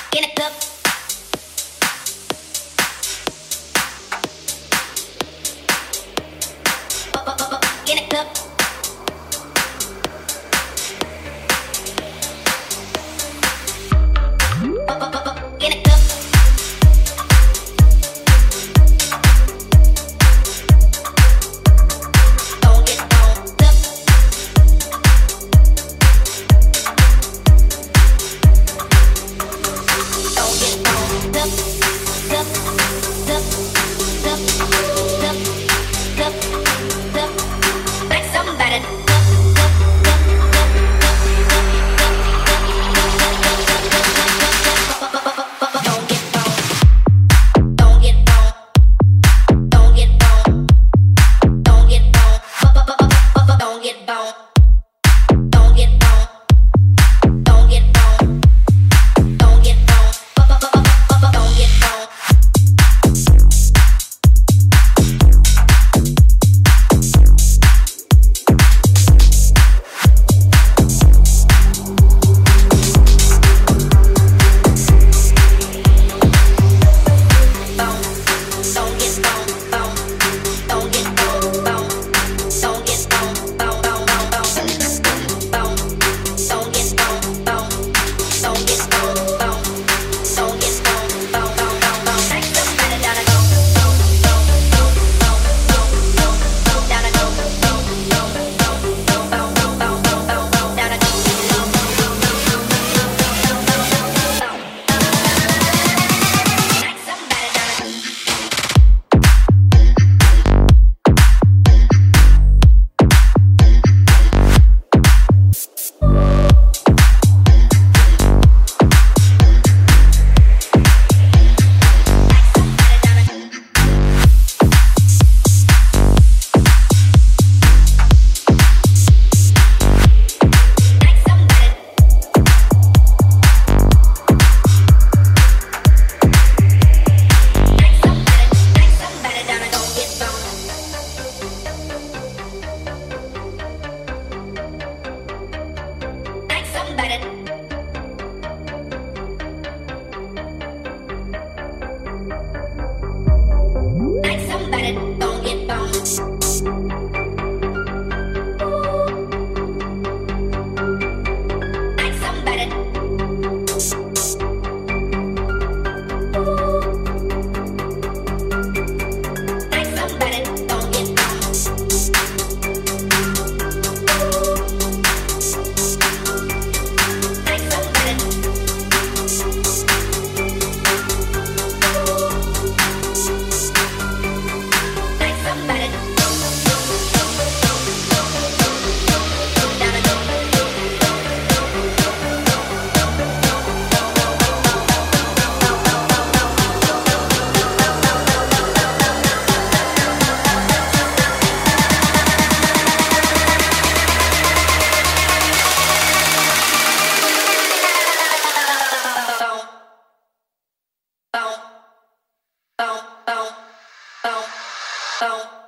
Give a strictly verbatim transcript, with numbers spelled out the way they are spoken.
in a club. Oh, oh, oh, oh, in a club. Oh, oh, oh, oh, in a club. Don't get on club. Don't get on club. Club, club, club, club, club, club. Like somebody. Club, club, club, club, club, club, club, club, club, club, club, club, club, club, club, club, club, club. Don't get on. Don't get on. Don't get on. Don't get on. Don't get on. Don't get on. Don't get on. Don't get on. Don't get on. Boom, boom, boom, boom.